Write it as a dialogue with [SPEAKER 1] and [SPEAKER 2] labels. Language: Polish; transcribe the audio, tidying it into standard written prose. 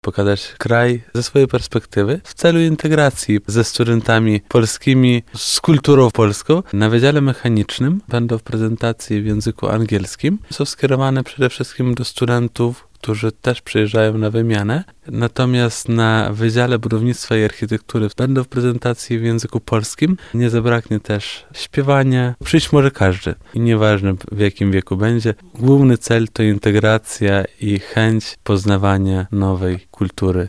[SPEAKER 1] pokazać kraj ze swojej perspektywy w celu integracji ze studentami polskimi, z kulturą polską. Na Wydziale Mechanicznym będą prezentacje w języku angielskim. Są skierowane przede wszystkim do studentów, którzy też przyjeżdżają na wymianę. Natomiast na Wydziale Budownictwa i Architektury będą prezentacje w języku polskim. Nie zabraknie też śpiewania. Przyjść może każdy i nieważne w jakim wieku będzie. Główny cel to integracja i chęć poznawania nowej kultury